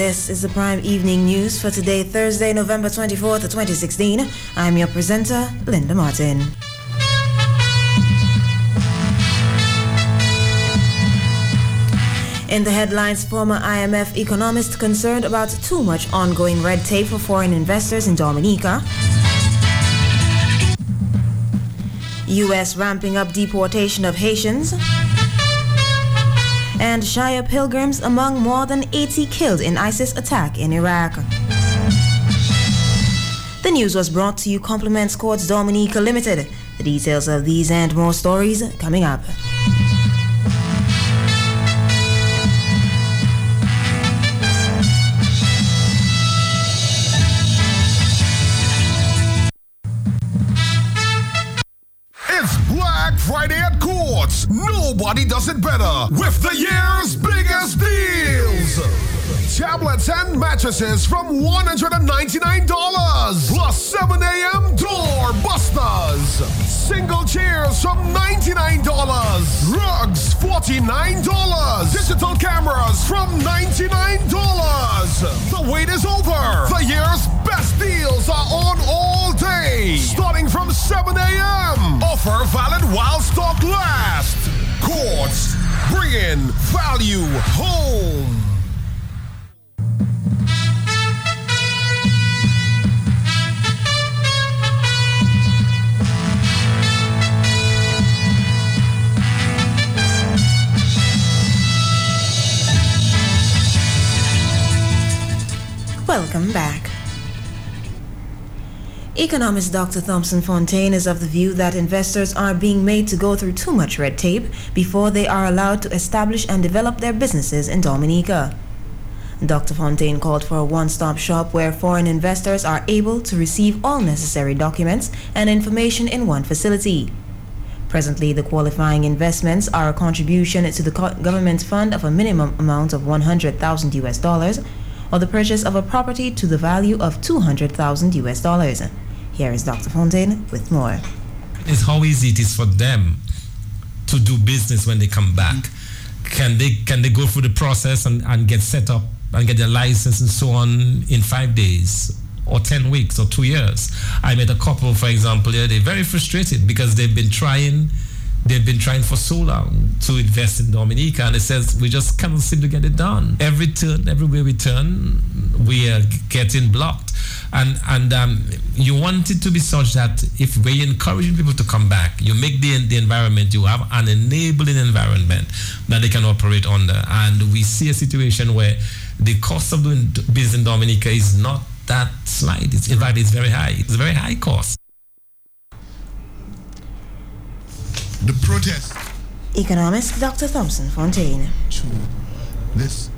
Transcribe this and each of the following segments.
This is the Prime Evening News for today, Thursday, November 24th, 2016. I'm your presenter, Linda Martin. In the headlines, former IMF economist concerned about too much ongoing red tape for foreign investors in Dominica. U.S. ramping up deportation of Haitians. And Shia pilgrims among more than 80 killed in ISIS attack in Iraq. The news was brought to you Compliments Courts Dominica Limited. The details of these and more stories coming up. Friday at Courts. Nobody does it better with the year's biggest deals. Tablets and mattresses from $199 plus 7 a.m. door busters. Single chairs from $99. Rugs $49. Digital cameras from $99. The wait is over. The year's best deals are on all day, starting from 7 a.m. Offer valid while stock lasts. Courts, bringing value home. Welcome back. Economist Dr. Thompson Fontaine is of the view that investors are being made to go through too much red tape before they are allowed to establish and develop their businesses in Dominica. Dr. Fontaine called for a one-stop shop where foreign investors are able to receive all necessary documents and information in one facility. Presently, the qualifying investments are a contribution to the government fund of a minimum amount of $100,000 or the purchase of a property to the value of $200,000. Here is Dr. Fontaine with more. It's how easy it is for them to do business when they come back. Can they go through the process and get set up and get their license and so on in 5 days or 10 weeks or 2 years? I met a couple, for example, they're very frustrated because they've been trying for so long to invest in Dominica, and it says we just cannot seem to get it done. Everywhere we turn, we are getting blocked. And you want it to be such that if we're encouraging people to come back, you make the environment, you have an enabling environment that they can operate under. And we see a situation where the cost of doing business in Dominica is not that slight. In fact, it's very high. It's a very high cost. The protest. Economist Dr. Thompson Fontaine. This.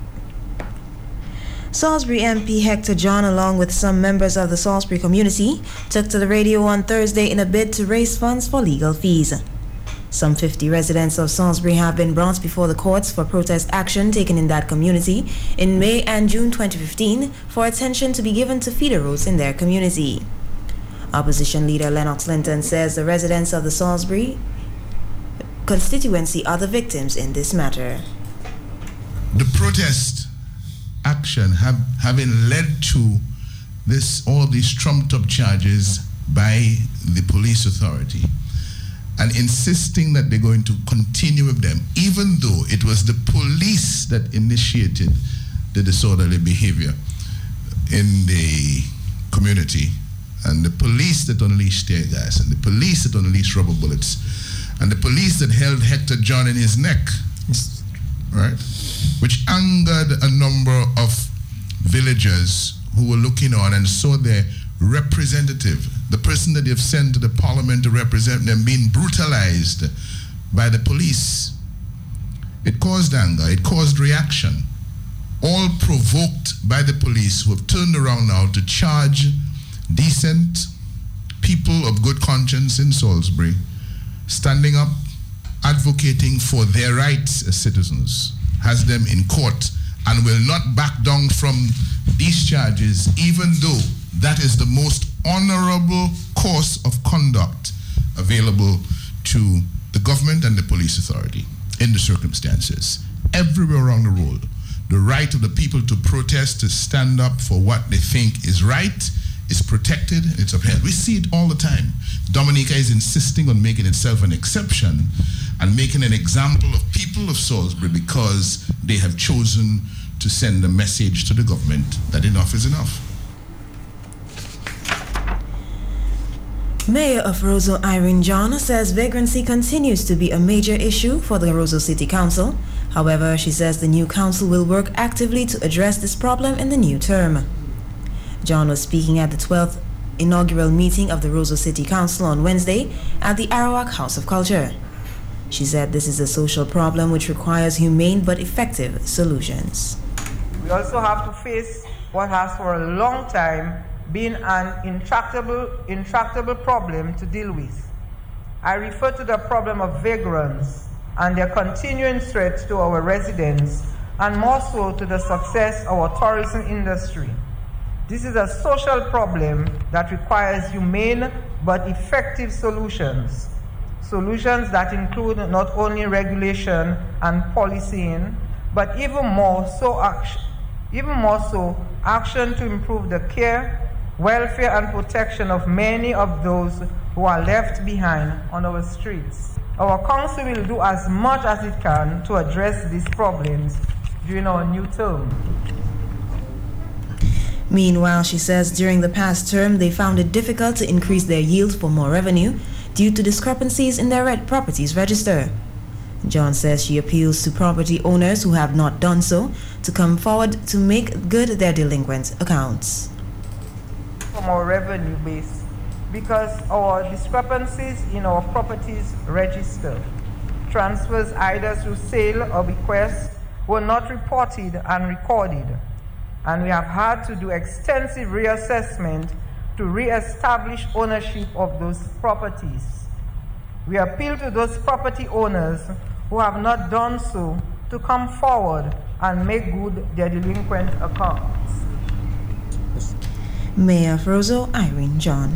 Salisbury MP Hector John, along with some members of the Salisbury community, took to the radio on Thursday in a bid to raise funds for legal fees. Some 50 residents of Salisbury have been brought before the courts for protest action taken in that community in May and June 2015 for attention to be given to feeder roads in their community. Opposition leader Lennox Linton says the residents of the Salisbury constituency are the victims in this matter. The protest action having led to all these trumped up charges by the police authority and insisting that they're going to continue with them, even though it was the police that initiated the disorderly behavior in the community, and the police that unleashed tear gas, and the police that unleashed rubber bullets, and the police that held Hector John in his neck, right? Which angered a number of villagers who were looking on and saw their representative, the person that they've sent to the parliament to represent them, being brutalized by the police. It caused anger, it caused reaction, all provoked by the police, who have turned around now to charge decent people of good conscience in Salisbury, standing up, advocating for their rights as citizens, has them in court and will not back down from these charges, even though that is the most honorable course of conduct available to the government and the police authority in the circumstances. Everywhere around the world, the right of the people to protest, to stand up for what they think is right, is protected, it's upheld. We see it all the time. Dominica is insisting on making itself an exception and making an example of people of Salisbury because they have chosen to send a message to the government that enough is enough. Mayor of Roseau, Irene John, says vagrancy continues to be a major issue for the Roseau City Council. However, she says the new council will work actively to address this problem in the new term. John was speaking at the 12th inaugural meeting of the Roseau City Council on Wednesday at the Arawak House of Culture. She said this is a social problem which requires humane but effective solutions. We also have to face what has for a long time been an intractable problem to deal with. I refer to the problem of vagrants and their continuing threat to our residents, and more so to the success of our tourism industry. This is a social problem that requires humane but effective solutions. Solutions that include not only regulation and policing, but even more so action to improve the care, welfare and protection of many of those who are left behind on our streets. Our council will do as much as it can to address these problems during our new term. Meanwhile, she says during the past term they found it difficult to increase their yield for more revenue due to discrepancies in their properties register. John says she appeals to property owners who have not done so to come forward to make good their delinquent accounts. From our revenue base, because our discrepancies in our properties register, transfers either through sale or bequest were not reported and recorded, and we have had to do extensive reassessment to re-establish ownership of those properties. We appeal to those property owners who have not done so to come forward and make good their delinquent accounts. Mayor of Roseau, Irene John.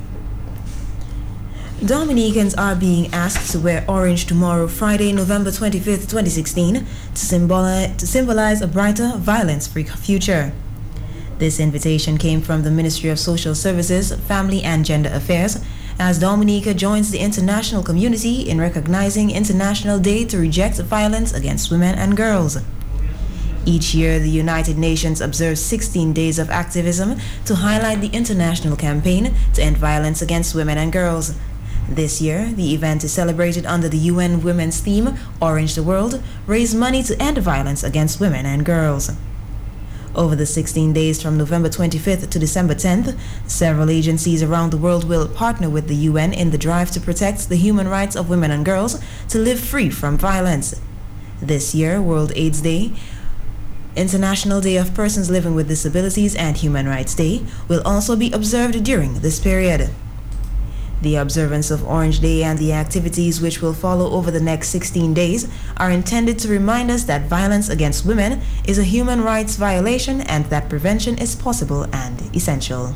Dominicans are being asked to wear orange tomorrow, Friday, November 25th, 2016, to symbolize a brighter, violence-free future. This invitation came from the Ministry of Social Services, Family and Gender Affairs, as Dominica joins the international community in recognizing International Day to Reject Violence Against Women and Girls. Each year, the United Nations observes 16 days of activism to highlight the international campaign to end violence against women and girls. This year, the event is celebrated under the UN Women's theme, Orange the World, raise money to end violence against women and girls. Over the 16 days from November 25th to December 10th, several agencies around the world will partner with the UN in the drive to protect the human rights of women and girls to live free from violence. This year, World AIDS Day, International Day of Persons Living with Disabilities and Human Rights Day will also be observed during this period. The observance of Orange Day and the activities which will follow over the next 16 days are intended to remind us that violence against women is a human rights violation and that prevention is possible and essential.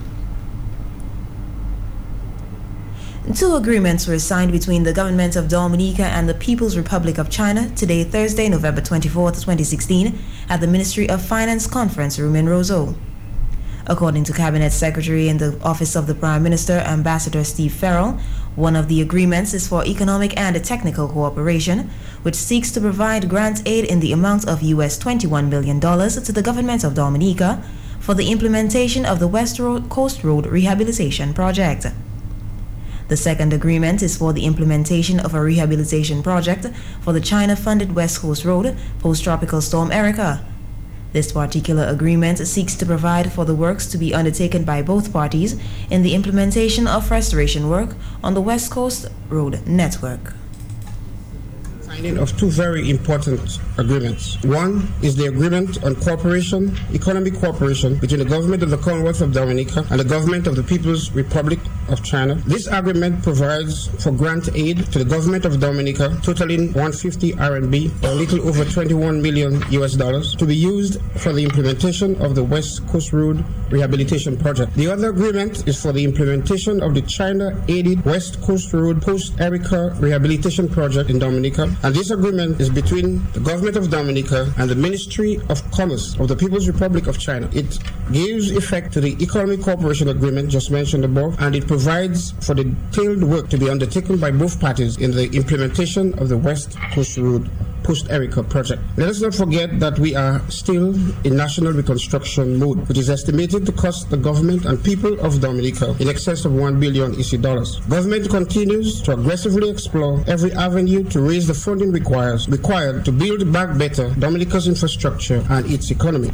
2 agreements were signed between the government of Dominica and the People's Republic of China today, Thursday, November 24th, 2016, at the Ministry of Finance Conference Room in Roseau. According to Cabinet Secretary in the Office of the Prime Minister, Ambassador Steve Farrell, one of the agreements is for economic and technical cooperation, which seeks to provide grant aid in the amount of US $21 million to the government of Dominica for the implementation of the West Coast Road Rehabilitation Project. The second agreement is for the implementation of a rehabilitation project for the China-funded West Coast Road post-tropical storm Erica. This particular agreement seeks to provide for the works to be undertaken by both parties in the implementation of restoration work on the West Coast Road network. Signing of 2 very important agreements. One is the agreement on cooperation, economic cooperation between the government of the Commonwealth of Dominica and the government of the People's Republic of China. This agreement provides for grant aid to the government of Dominica totaling 150 RMB, a little over $21 million to be used for the implementation of the West Coast Road Rehabilitation Project. The other agreement is for the implementation of the China-aided West Coast Road post-Erica Rehabilitation Project in Dominica, And this agreement is between the government of Dominica and the Ministry of Commerce of the People's Republic of China. It gives effect to the Economic Cooperation Agreement just mentioned above, and it provides for the detailed work to be undertaken by both parties in the implementation of the West Coast Road Post-Erica project. Let us not forget that we are still in national reconstruction mode, which is estimated to cost the government and people of Dominica in excess of $1 billion EC. Government continues to aggressively explore every avenue to raise the funding required to build back better Dominica's infrastructure and its economy.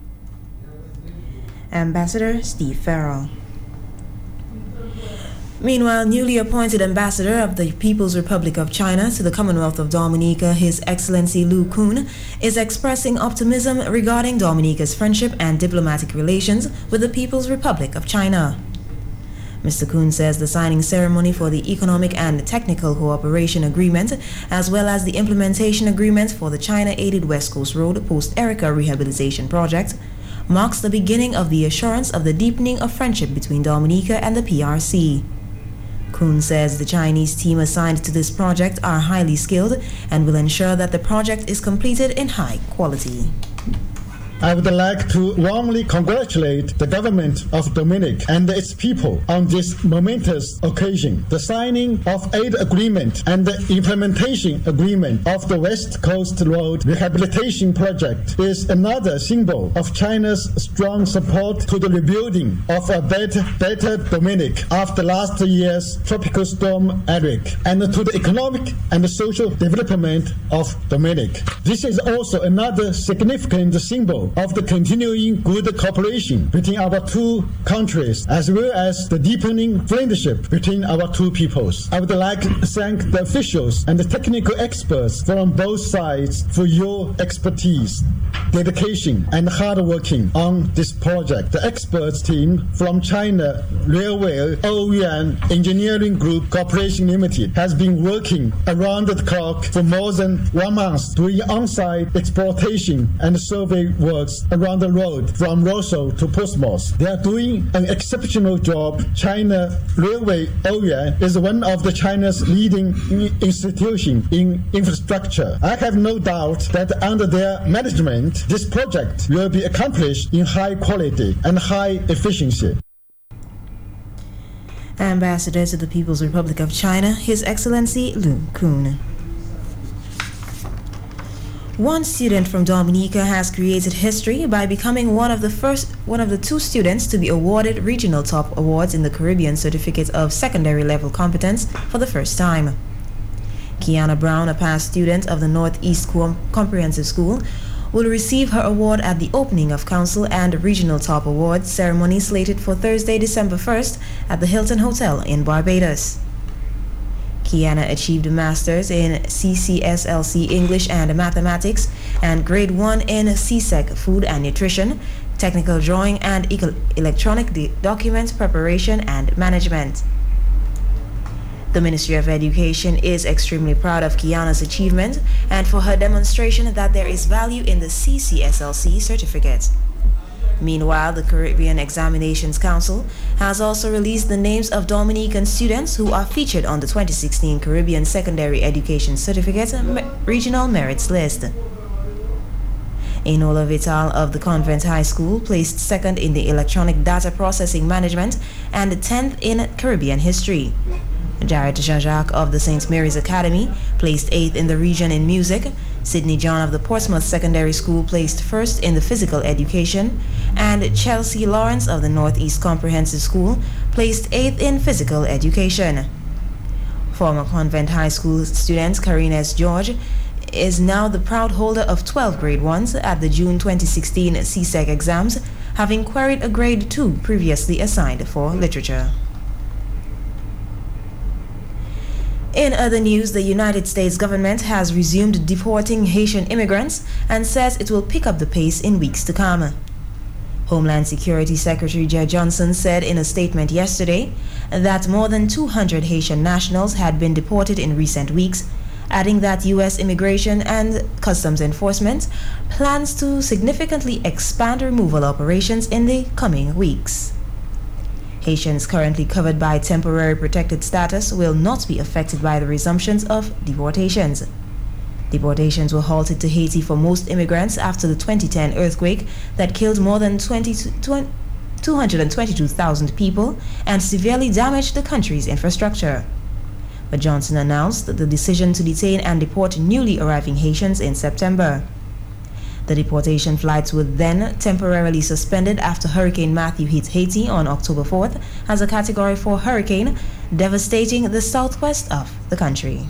Ambassador Steve Farrell. Meanwhile, newly appointed ambassador of the People's Republic of China to the Commonwealth of Dominica, His Excellency Lu Kun, is expressing optimism regarding Dominica's friendship and diplomatic relations with the People's Republic of China. Mr. Kun says the signing ceremony for the Economic and Technical Cooperation Agreement, as well as the implementation agreement for the China-aided West Coast Road Post-Erica Rehabilitation Project, marks the beginning of the assurance of the deepening of friendship between Dominica and the PRC. Kun says the Chinese team assigned to this project are highly skilled and will ensure that the project is completed in high quality. I would like to warmly congratulate the government of Dominica and its people on this momentous occasion. The signing of aid agreement and the implementation agreement of the West Coast Road Rehabilitation Project is another symbol of China's strong support to the rebuilding of a better Dominica after last year's tropical storm Eric, and to the economic and social development of Dominica. This is also another significant symbol of the continuing good cooperation between our two countries, as well as the deepening friendship between our two peoples. I would like to thank the officials and the technical experts from both sides for your expertise, dedication, and hard working on this project. The experts team from China Railway Ouyuan Engineering Group Corporation Limited has been working around the clock for more than 1 month doing on-site exploitation and survey works around the road from Roseau to Portsmouth. They are doing an exceptional job. China Railway Ouyuan is one of the China's leading institutions in infrastructure. I have no doubt that under their management, this project will be accomplished in high quality and high efficiency. Ambassador to the People's Republic of China, His Excellency Lu Kun. One student from Dominica has created history by becoming one of the two students to be awarded regional top awards in the Caribbean Certificate of Secondary Level Competence for the first time. Kiana Brown, a past student of the Northeast Comprehensive School, will receive her award at the opening of Council and Regional Top Awards ceremony slated for Thursday, December 1st at the Hilton Hotel in Barbados. Kiana achieved a master's in CCSLC English and Mathematics and grade 1 in CSEC Food and Nutrition, Technical Drawing and Electronic Document Preparation and Management. The Ministry of Education is extremely proud of Kiana's achievement and for her demonstration that there is value in the CCSLC certificate. Meanwhile, the Caribbean Examinations Council has also released the names of Dominican students who are featured on the 2016 Caribbean Secondary Education Certificate Regional Merits List. Enola Vital of the Convent High School placed second in the Electronic Data Processing Management and 10th in Caribbean History. Jared Jean-Jacques of the St. Mary's Academy placed 8th in the region in music. Sydney John of the Portsmouth Secondary School placed first in the physical education, and Chelsea Lawrence of the Northeast Comprehensive School placed 8th in physical education. Former Convent High School student Karine S. George is now the proud holder of 12 grade 1s at the June 2016 CSEC exams, having queried a grade 2 previously assigned for literature. In other news, the United States government has resumed deporting Haitian immigrants and says it will pick up the pace in weeks to come. Homeland Security Secretary Jeh Johnson said in a statement yesterday that more than 200 Haitian nationals had been deported in recent weeks, adding that U.S. Immigration and Customs Enforcement plans to significantly expand removal operations in the coming weeks. Haitians currently covered by temporary protected status will not be affected by the resumptions of deportations. Deportations were halted to Haiti for most immigrants after the 2010 earthquake that killed more than 222,000 people and severely damaged the country's infrastructure. But Johnson announced the decision to detain and deport newly arriving Haitians in September. The deportation flights were then temporarily suspended after Hurricane Matthew hit Haiti on October 4th as a Category 4 hurricane, devastating the southwest of the country.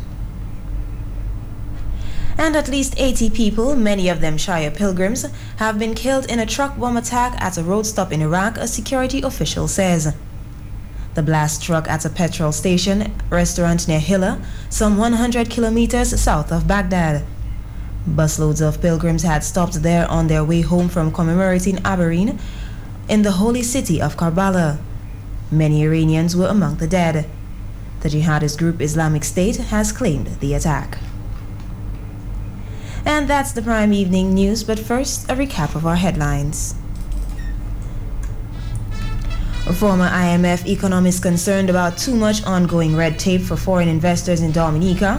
And at least 80 people, many of them Shia pilgrims, have been killed in a truck bomb attack at a road stop in Iraq, a security official says. The blast struck at a petrol station restaurant near Hilla, some 100 kilometers south of Baghdad. Busloads of pilgrims had stopped there on their way home from commemorating Abareen in the holy city of Karbala. Many Iranians were among the dead. The jihadist group Islamic State has claimed the attack. And that's the Prime Evening News, but first, a recap of our headlines. A former IMF economist concerned about too much ongoing red tape for foreign investors in Dominica.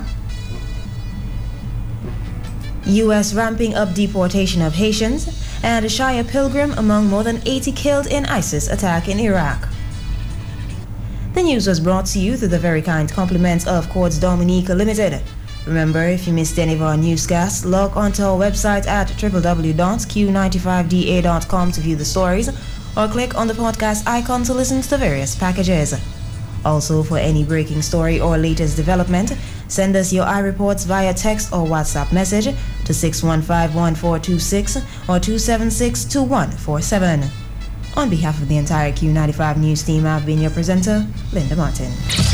U.S. ramping up deportation of Haitians, and a Shia pilgrim among more than 80 killed in ISIS attack in Iraq. The news was brought to you through the very kind compliments of Quartz Dominica Limited. Remember, if you missed any of our newscasts, log onto our website at www.q95da.com to view the stories, or click on the podcast icon to listen to the various packages. Also, for any breaking story or latest development, send us your iReports via text or WhatsApp message to 615-1426 or 276-2147. On behalf of the entire Q95 News team, I've been your presenter, Linda Martin.